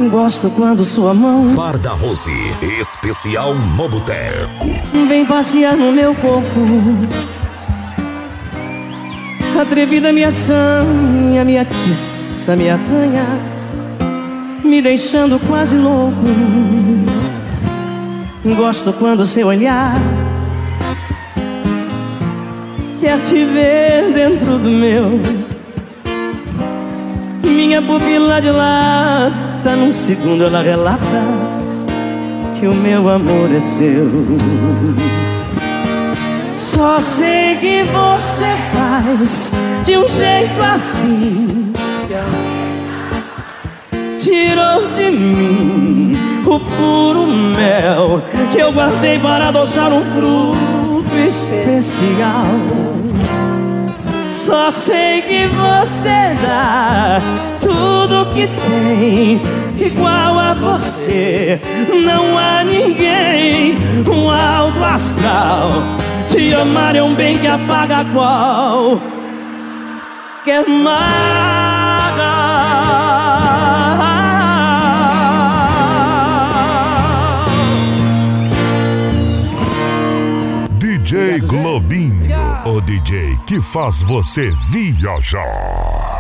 Gosto quando sua mão Bar da Rose, especial no boteco. vem passear no meu corpo. Atrevida me assanha, me atiça, me arranha, me deixando quase louco. Gosto quando seu olhar quer te ver dentro do meu. Minha pupila dilata, num segundo ela relata que o meu amor é seu. Só sei que você faz de um jeito assim, tirou de mim o puro mel que eu guardei para adoçar um fruto especial. Só sei que você dá tudo que tem, igual a você não há ninguém. Um alto astral, te amar é um bem que apaga qualquer mágoa. DJ Globinho, o DJ que faz você viajar.